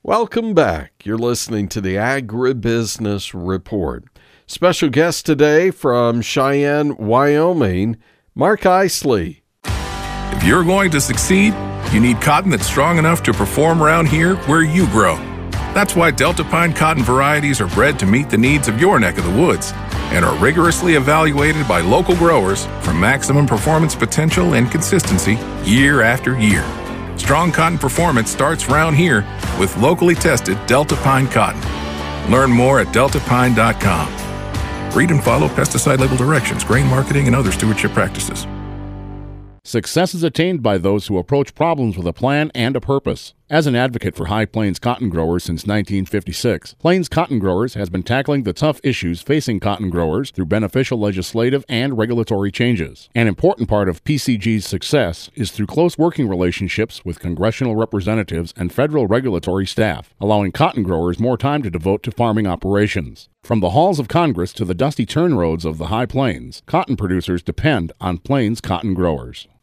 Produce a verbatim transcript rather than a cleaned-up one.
Welcome back. You're listening to the Agribusiness Report. Special guest today from Cheyenne, Wyoming, Mark Isley. If you're going to succeed, you need cotton that's strong enough to perform around here where you grow. That's why Delta Pine cotton varieties are bred to meet the needs of your neck of the woods and are rigorously evaluated by local growers for maximum performance potential and consistency year after year. Strong cotton performance starts around here with locally tested Delta Pine cotton. Learn more at delta pine dot com. Read and follow pesticide label directions, grain marketing, and other stewardship practices. Success is attained by those who approach problems with a plan and a purpose. As an advocate for High Plains cotton growers since nineteen fifty-six, Plains Cotton Growers has been tackling the tough issues facing cotton growers through beneficial legislative and regulatory changes. An important part of P C G's success is through close working relationships with congressional representatives and federal regulatory staff, allowing cotton growers more time to devote to farming operations. From the halls of Congress to the dusty turn roads of the High Plains, cotton producers depend on Plains Cotton Growers.